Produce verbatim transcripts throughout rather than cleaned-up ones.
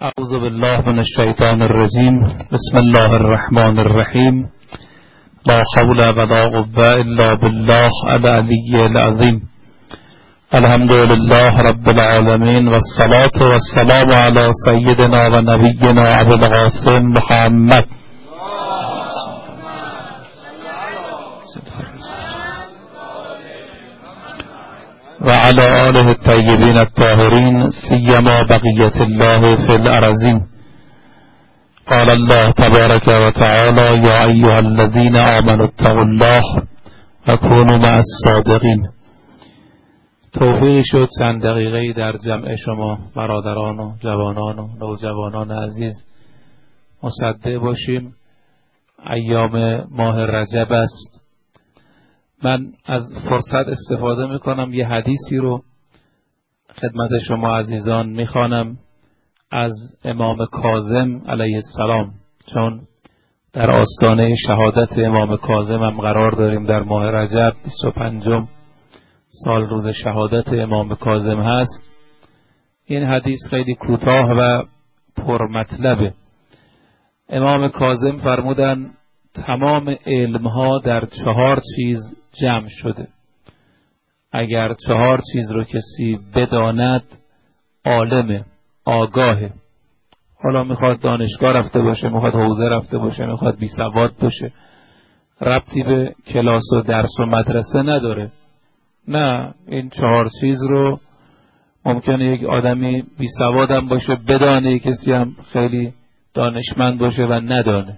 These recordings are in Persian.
اعوذ بالله من الشیطان الرجیم. بسم الله الرحمن الرحیم. لا حول ولا قوة الا بالله العلی العظیم. الحمد لله رب العالمین والصلاة والسلام علی سیدنا و نبینا ابو القاسم محمد و علی آله الطیبین الطاهرین سیما بقیت الله فی الارضین. قال الله تبارک و تعالی یا ایها الذین آمنوا اتقوا الله و کونوا مع الصادقین. توفیق شد چند دقیقه در جمع شما برادران و جوانان و نوجوانان عزیز مصدق باشیم. ایام ماه رجب است. من از فرصت استفاده میکنم یه حدیثی رو خدمت شما عزیزان میخوانم از امام کاظم علیه السلام، چون در آستانه شهادت امام کاظم هم قرار داریم. در ماه رجب بیست و پنجم سال روز شهادت امام کاظم هست. این حدیث خیلی کوتاه و پرمطلبه. امام کاظم فرمودن تمام علمها در چهار چیز جمع شده. اگر چهار چیز رو کسی بداند عالمه، آگاهه. حالا میخواد دانشگاه رفته باشه، میخواد حوزه رفته باشه، میخواد بی سواد باشه، ربطی به کلاس و درس و مدرسه نداره. نه، این چهار چیز رو ممکنه یک آدمی بی سواد هم باشه بدانه، کسی هم خیلی دانشمند باشه و ندانه.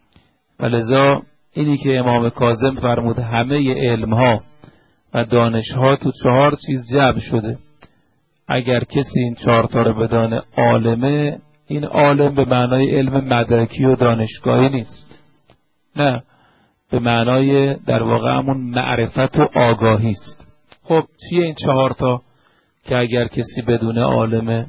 ولذا اینی که امام کاظم فرمود همه علمها و دانشها تو چهار چیز جمع شده. اگر کسی این چهار تا رو بدانه عالمه، این عالم به معنای علم مدرکی و دانشگاهی نیست، نه، به معنای در واقع همون معرفت و آگاهی است. خب چیه این چهار تا که اگر کسی بدونه عالمه؟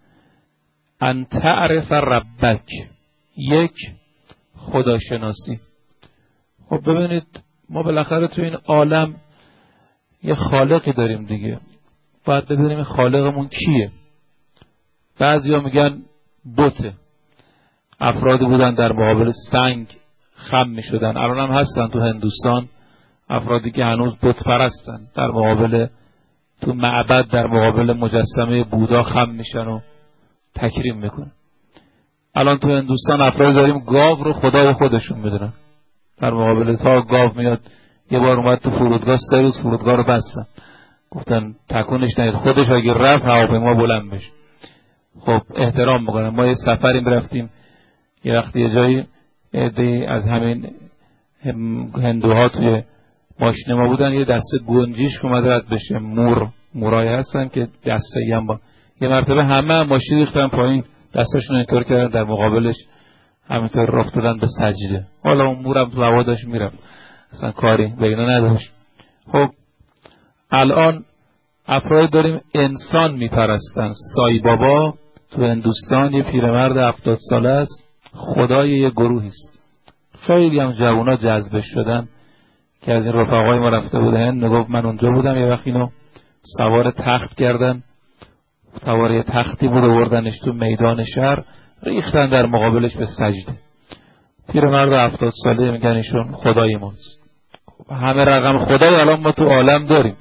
ان تعرف ربک، یک، خداشناسی. خب ببینید، ما بالاخره تو این عالم یه خالقی داریم دیگه، باید ببینیم خالقمون کیه. بعضیا میگن بته. افرادی بودن در مقابل سنگ خم میشدن، الان هم هستن تو هندوستان افرادی که هنوز بت پرستن، در مقابل تو معبد در مقابل مجسمه بودا خم میشن و تکریم میکنن. الان تو هندوستان افرادی داریم گاو رو خدای خودشون میدونن، در مقابل تا گاو میاد. یه بار اومد تو فرودگاه، سه روز فرودگاه رو بستن، گفتن تکونش نهید، خودش اگه رفت هواپیما بلند بشه. خب احترام میکنن. ما یه سفری رفتیم، یه وقتی یه جایی عده‌ای از همین هندوها توی ماشین ما بودن، یه دسته گنجیش اومد رد بشه، مور مورای هستن که دسته هم با یه مرتبه همه ماشین ریختن پایین، دستشون اینطور کردن، در مقابلش همینطور رفت دادن به سجده. حالا اون مورم تو هوا داشت میرفت، اصلا کاری به اینا نداشت. خب الان افراد داریم انسان میپرستن. سای بابا تو هندوستان یه پیرمرد هفتاد ساله است، خدای یه گروهی است. خیلی هم جوونا جذب شدن که از این رفقای ما رفته بودن، میگفت من اونجا بودم، یه وقت اینو سوار تخت کردن، سوار یه تختی بود، آوردنش تو میدان شهر، ریختن در مقابلش به سجده. پیرمرد هفتاد ساله میگن ایشون خدای ماست. همه رقم خدای الان ما تو عالم داریم.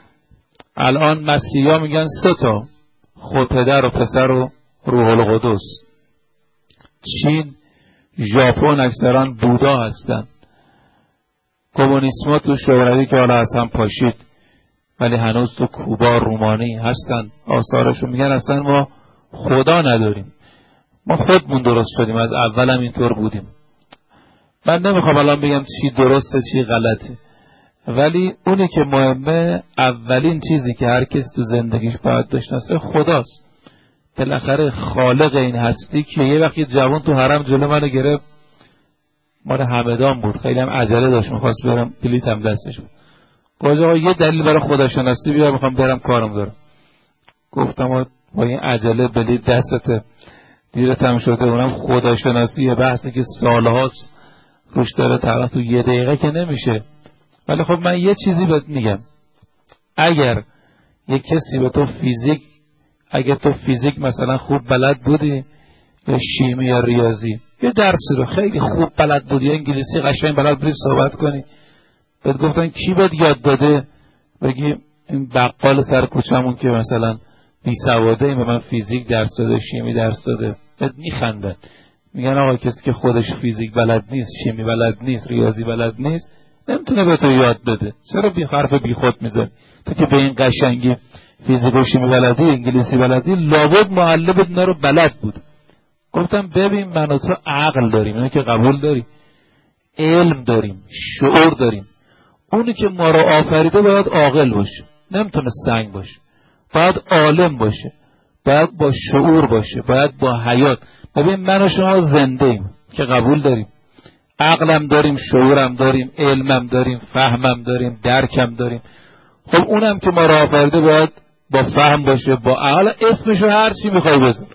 الان مسیحا میگن سه تا، خود پدر و پسر و روح القدس. چین، ژاپن اکثرا بودا هستن. کمونیسما تو شوروی که حالا اصلا پاشید، ولی هنوز تو کوبا رومانی هستن، آثارشون میگن اصلا ما خدا نداریم، ما خودمون درست شدیم، از اول هم اینطور بودیم. من نمیخوام الان بگم چی درسته چی غلطه، ولی اونی که مهمه، اولین چیزی که هر کس تو زندگیش باید بشناسه خداست. بالاخره خالق این هستی که یه وقتی جوان تو حرم جلو منو گرفت، مال همدان بود، خیلی هم عجله داشت، میخواست برم، بلیطم دستش بود. گفت آقا یه دلیل برای خداشناسی بیار، میخوام برم کارم دارم. گفتم با این عجله بلیط دستته، دیرت هم شده. اونم خداشناسی یه بحثی که سالهاست روش داره، طرف تو یه دقیقه که نمیشه. ولی خب من یه چیزی بهت میگم، اگر یه کسی به تو فیزیک، اگر تو فیزیک مثلا خوب بلد بودی، یا شیمی یا ریاضی، یه درسی رو خیلی خوب بلد بود یا انگلیسی قشنگ بلد بودی صحبت کنی، بهت گفتن کی بهت یاد داده، بگی این بقال سر کوچمون که مثلا بی سواده این به من فیزیک درس داده، شیمی درس داده. بهت میخندن، میگن آقا کسی که خودش فیزیک بلد نیست، شیمی بلد نیست، ریاضی بلد نیست، نمیتونه به تو یاد بده. چرا بی حرف بی خود میزنی؟ تو که به این قشنگی فیزیک و شیمی بلدی، انگلیسی بلدی، لابد معلم اینا رو بلد بود. گفتم ببین من و تو عقل داریم، اینو که قبول داری، علم داریم، شعور داریم. اونی که ما رو آفریده باید عاقل باشه، نمیتونه سنگ باشه، باید عالم باشه، باید با شعور باشه، باید با حیات. ببین من و شما زنده ایم که قبول داریم، عقلم داریم، شعورم داریم، علمم داریم، فهمم داریم، درکم داریم. خب اونم که ما رو آفریده باید با فهم باشه، با عقل. اسمشو هر چی میخوای بذار.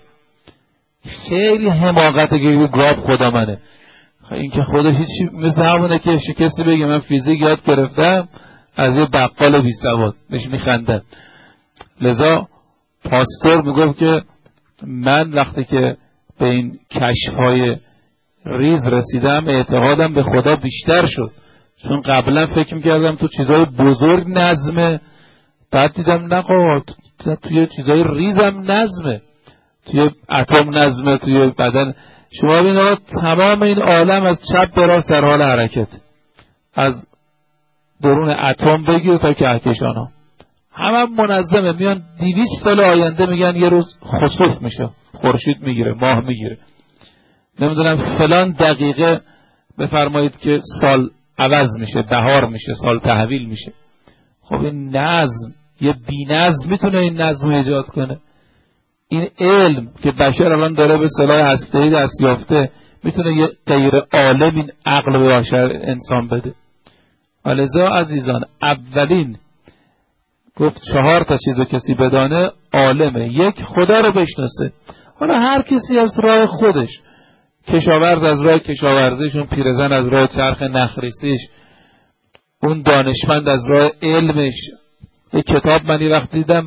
خیلی حماقته که گاب خدا منه. این که خودش هیچی، مثل همونه که کسی بگه من فیزیک یاد گرفتم از یه بقال بی سواد، بهش میخندن. لذا پاستور میگفت که من وقتی که به این کشف‌های ریز رسیدم اعتقادم به خدا بیشتر شد، چون قبلا فکر میکردم تو چیزای بزرگ نظمه، بعد دیدم نه، توی چیزای ریزم نظمه، توی اتم نظمه، توی بدن. شما ببینید تمام این عالم از چپ به راست در حال حرکت، از درون اتم بگیر تا کهکشان ها، همه منظمه. میان دویست سال آینده میگن یه روز خسوف میشه، خورشید میگیره، ماه میگیره، نمیدونم فلان دقیقه بفرمایید که سال عوض میشه، بهار میشه، سال تحویل میشه. خب این نظم، یه بی نظم میتونه این نظم رو ایجاد کنه؟ این علم که بشر الان داره به سلاح هسته‌ای دست یافته میتونه یه غیر عالم این عقل به بشر انسان بده؟ ولذا عزیزان اولین گفت چهار تا چیزو کسی بدانه عالمه. یک، خدا رو بشناسه. حالا هر کسی از راه خودش، کشاورز از راه کشاورزیش، اون پیرزن از راه چرخ نخریسیش، اون دانشمند از راه علمش. یک کتاب من یه وقت دیدم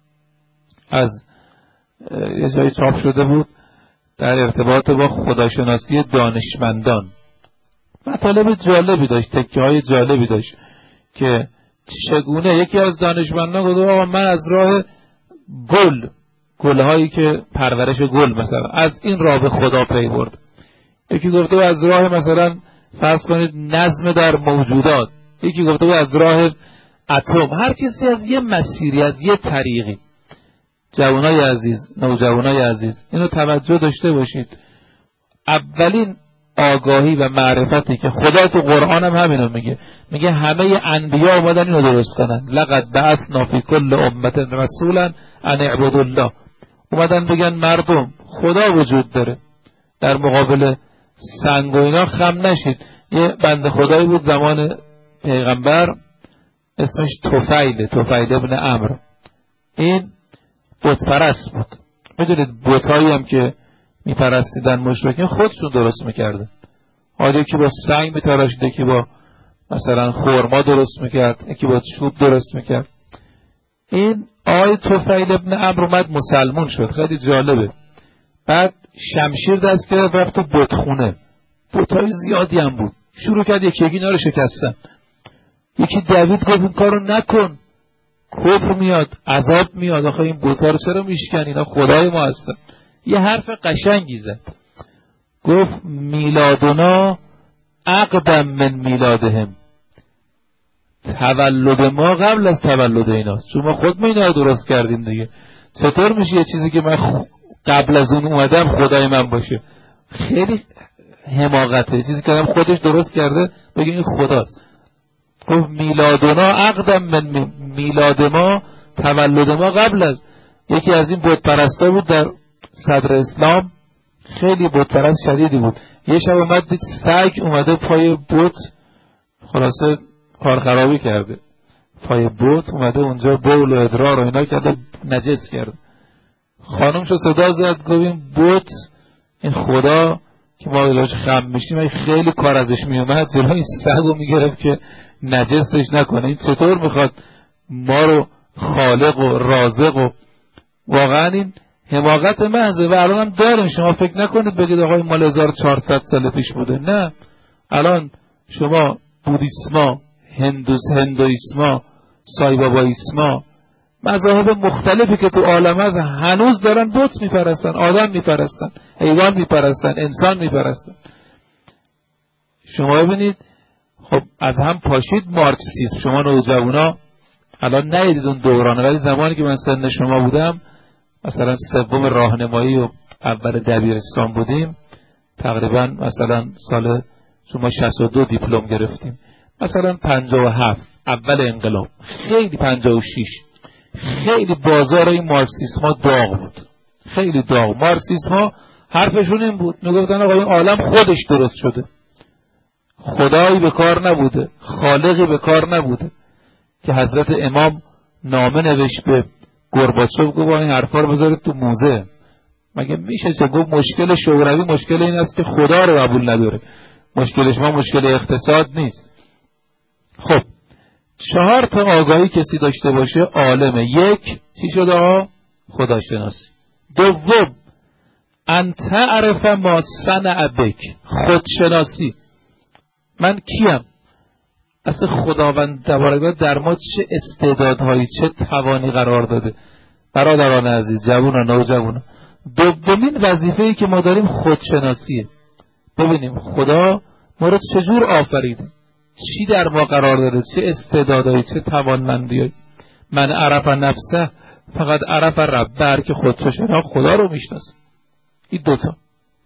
از یه جایی چاپ شده بود در ارتباط با خداشناسی دانشمندان، مطالب جالبی داشت، تکه های جالبی داشت که چگونه یکی از دانشمندان گفت آقا من از راه گل، گلهایی که پرورش گل مثلا، از این راه به خدا پی برد. یکی گفته از راه مثلا فرض کنید نظم در موجودات، یکی گفته از راه اتم. هر کسی از یه مسیری، از یه طریقی. جوانای عزیز، نوجوانای عزیز، اینو توجه داشته باشید. اولین آگاهی و معرفتی که خدا تو قرآن هم همینو میگه، میگه همه انبیا اومدن اینو درست کنن. لقد بعثنا فی کل امة رسولا ان اعبدوا الله. اومدن بگن مردم خدا وجود داره، در مقابل سنگ و اینا خم نشید. یه بنده خدایی بود زمان پیغمبر اسمش طفیل، طفیل ابن عمرو. این بت پرست بود. میدونید بتایی هم که میپرستیدن مشرکین خودشون درست میکردن. حالا یکی با سنگ میتراشید، یکی با مثلا خرما درست میکرد، یکی با چوب درست میکرد. این آی طفیل ابن عمرو اومد مسلمون شد، خیلی جالبه. بعد شمشیر دست گرفت رفت تو بتخونه، بتای زیادی هم بود، شروع کرد یکی یکی اینا رو شکستن. یکی دوید گفت این کارو نکن، کفر میاد، عذاب میاد، آخه این بوتا رو چرا میشکن، اینا خدای ما هستن. یه حرف قشنگی زد، گفت میلادنا اقدم من میلادهم، تولد ما قبل از تولد ایناست، چون ما خود ما اینا رو درست کردیم دیگه. چطور میشه یه چیزی که من قبل از اون اومدم خدای من باشه؟ خیلی حماقته. چیزی که هم خودش درست کرده بگه این خداست. گفت میلادنا اقدم من میلاد ما، تولد ما قبل از. یکی از این بت پرستا بود در صدر اسلام، خیلی بت پرست شدیدی بود. یه شب اومد دید سگ اومده پای بت، خلاصه کار خرابی کرده، پای بت اومده اونجا بول و ادرار و اینا کرده، نجس کرده. خانم شو صدا زد، گفت این بت، این خدا که ما بهش خم میشیم، این خیلی کار ازش میومد، جلوی سگو میگرفت که نجسش نکنه. این چطور میخواد ما رو خالق و رازق و واقعا این حماقت محضه. و الان هم داریم. شما فکر نکنید بگید آقای مال هزار و چهارصد سال پیش بوده. نه، الان شما بودیسما، هندوس هندویسما، سایبابایسما، مذاهب مختلفی که تو عالم هست هنوز دارن بت میپرستن، آدم میپرستن، حیوان میپرستن، انسان میپرستن. شما ببینید خب از هم پاشید مارکسیسم. شما نوجوانا الان ندیدید اون دورانه، ولی زمانی که من سن شما بودم، مثلا سوم راهنمایی و اول دبیرستان بودیم، تقریبا مثلا سال شما شصت و دو دیپلم گرفتیم، مثلا پنجاه و هفت اول انقلاب، خیلی پنجاه و شش خیلی بازار این مارکسیسما داغ بود، خیلی داغ. مارکسیسما حرفشون این بود، میگفتن آقا این عالم خودش درست شده، خدایی به کار نبوده، خالقی به کار نبوده. که حضرت امام نامه نوشت به گورباچوف، گفت این حرفا رو بذارید تو موزه. مگه میشه چه؟ گفت مشکل شوروی مشکل این است که خدا رو قبول نداره، مشکلش ما مشکل اقتصاد نیست. خب چهار تا آگاهی کسی داشته باشه عالمه. یک، چی شده ها؟ خداشناسی. دوم، ان تعرف ما صنع بک، خودشناسی. من کیم؟ اصلا خداوند تبارک در ما چه استعدادهایی، چه توانی قرار داده. برادران عزیز، جوانان، نوجوانان، دومین وظیفه‌ای که ما داریم خودشناسیه. ببینیم خدا ما رو چجور آفریده، چی در ما قرار داده، چه استعدادهایی، چه توانمندیایی. من عرف نفسه فقط عرف ربه، که خودشو شناخت خدا رو میشناسه. این دوتا.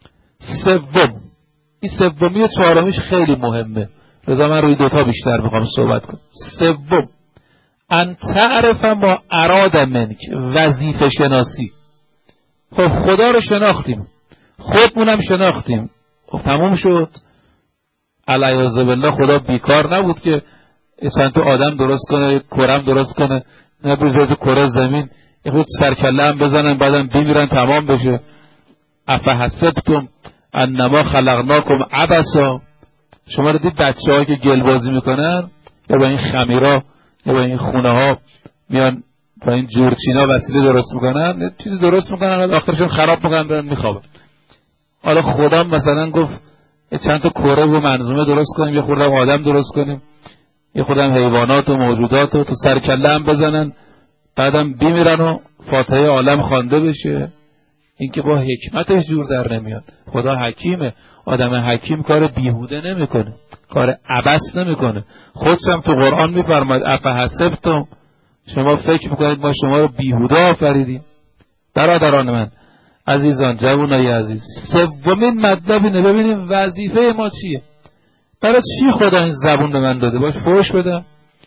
سوم، این سومی و چهارمیش خیلی مهمه، لذا من روی دوتا بیشتر میخوام صحبت کنم. سوم، ان تعرف ما اراد منک، وظیفه شناسی. خب خدا رو شناختیم، خودمونم شناختیم، خب تموم شد. علیاذ بالله خدا بیکار نبود که چند تا آدم درست کنه، کرم درست کنه، نبریزه تو کره زمین، یه خود سرکله هم بزنن بعدم بیمیرن تمام بشه. افحسبتم انما خلقناکم عبثا. شما رو دید بچه ها که گل بازی میکنن، یا با این خمیرا یا با این خونه ها میان با این جورچینا وسیله درست میکنن، یه چیزی درست میکنن آخرشون خراب میکنن برن میخوابن. حالا خدا مثلا گفت چند تا کره و منظومه درست کنیم، یه خورده آدم درست کنیم، یه خورده حیوانات و موجودات رو تو سر کله هم بزنن، بعدم بیمیرن و فاتحه عالم خوانده بشه. این که با حکمتش جور در نمیاد. خدا حکیمه. آدم حکیم کار بیهوده نمیکنه، کار عبث نمیکنه. خودش هم تو قرآن میفرماید افحسبتم، شما فکر میکنید ما شما رو بیهوده آفریدیم؟ برادران من عزیزان، جوانای عزیز، سومین مطلب اینه. ببینیم وظیفه ما چیه. برای چی خدا این زبون به من داده؟ باش فحش بدم؟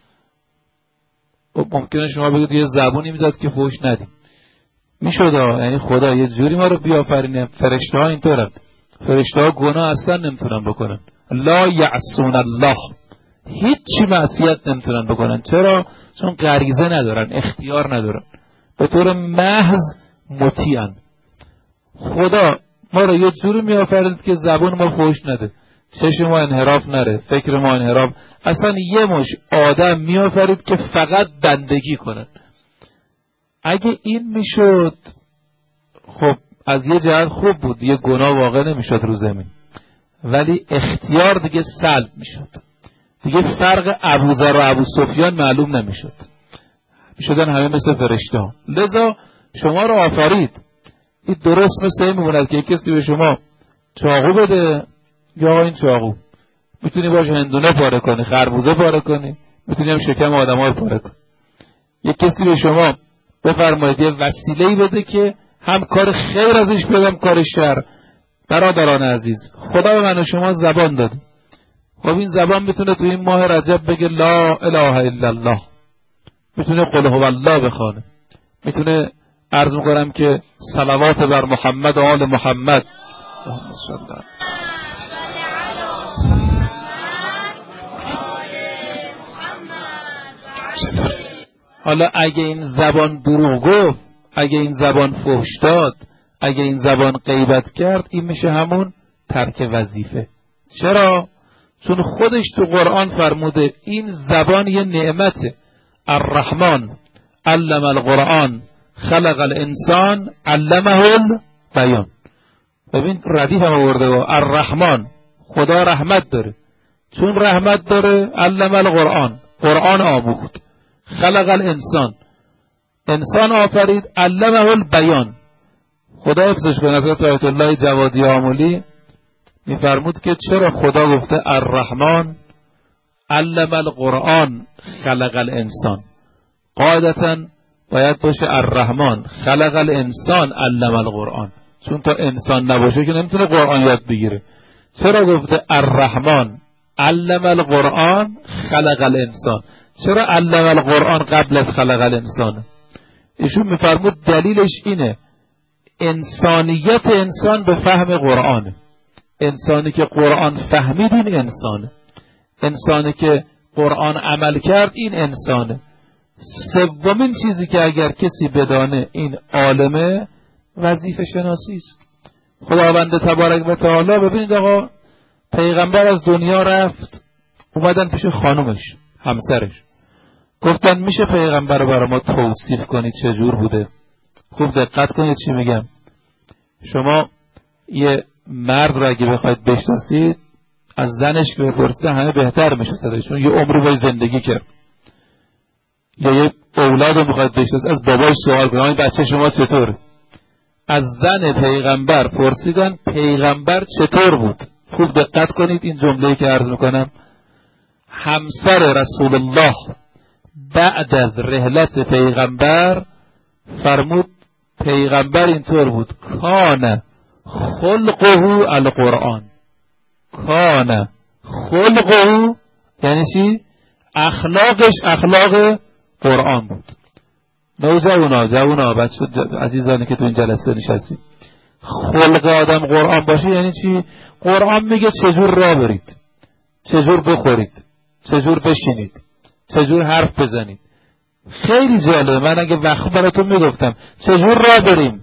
ممکنه شما بگید یه زبونی میداد که فحش ندیم. میشد، یعنی خدا یه جوری ما رو بیافرینه. فرشته ها اینطورن، فرشته ها گناه اصلا نمیتونن بکنن. لا یعصون الله، هیچی معصیت نمیتونن بکنن. چرا؟ چون غریزه ندارن، اختیار ندارن، به طور محض مطیعن. خدا ما رو یه جوری میآفرید که زبان ما فحش نده، چشم ما انحراف نره، فکر ما انحراف. اصلا یه مش آدم میآفرید که فقط بندگی کنن. اگه این میشد خب از یه جهت خوب بود، دیگه گناه واقع نمیشد رو زمین، ولی اختیار دیگه سلب میشد، دیگه فرق ابوذر و ابو سفیان معلوم نمیشد، میشدن همه مثل فرشته ها. لذا شما رو آفرید. این درست مثل این میموند که کسی به شما چاقو بده، یا این چاقو میتونی باش هندونه پاره کنی، خربوزه پاره کنی، میتونی هم شکم آدم ها پاره کنی. یک کسی به شما بفرمایید یه وسیله‌ای بده که هم کار خیر ازش بیاد هم کار شر. برادران عزیز، خدا به من و شما زبان داده. خب این زبان میتونه تو این ماه رجب بگه لا اله الا الله، میتونه قل هو الله بخونه، میتونه عرض میکنم که صلوات بر محمد و آل محمد. حالا اگه این زبان دروغ گفت، اگه این زبان فحش داد، اگه این زبان غیبت کرد، این میشه همون ترک وظیفه. چرا؟ چون خودش تو قرآن فرموده این زبان یه نعمته. الرحمن علم القرآن خلق الانسان علمه البیان. ببین ردیف هم آورده و الرحمن، خدا رحمت داره، چون رحمت داره علم القرآن، قرآن آموخت. خلق الانسان، انسان آفرید، علمه البیان. خدا حفظش کنه حضرت آیت الله جوادی آملی میفرمود که چرا خدا گفته الرحمن علم القرآن خلق الانسان، قاعدتا باید باشه الرحمن خلق الانسان علم القرآن، چون تا انسان نباشه که نمیتونه قرآن یاد بگیره. چرا گفته الرحمن علم القرآن خلق الانسان؟ چرا علم القرآن قبل از خلق الانسان؟ ایشون میفرمود دلیلش اینه انسانیت انسان به فهم قرآن. انسانی که قرآن فهمید این انسانه، انسانی که قرآن عمل کرد این انسانه. سومین چیزی که اگر کسی بدانه این عالمه وظیفه شناسی است. خداوند تبارک و تعالی، ببینید آقا، پیغمبر از دنیا رفت، اومدن پیش خانومش، همسرش، گفتن میشه پیغمبر رو برای ما توصیف کنید چجور بوده؟ خوب دقت کنید چی میگم. شما یه مرد رو اگه بخواید بشناسید از زنش که بپرسید همه بهتر میشه، چون یه عمری باید زندگی کرد. یا یه اولاد رو بخواید بشناسید از باباش سوال کنید این بچه شما چطور؟ از زن پیغمبر پرسیدن پیغمبر چطور بود. خوب دقت کنید این جمله‌ای که عرض میکنم. همسر رسول الله بعد از رحلت پیغمبر فرمود پیغمبر اینطور بود، کان خلقه القرآن. کان خلقه یعنی چی؟ اخلاقش اخلاق قرآن بود. نو جوونا جوونا بچه عزیزانی که تو این جلسه نشستید، خلق آدم قرآن باشه یعنی چی؟ قرآن میگه چجور راه برید، چجور بخورید، چجور بشینید، چجور حرف بزنید. خیلی جالبه، من اگه وقت براتون میگفتم چجور راه بریم،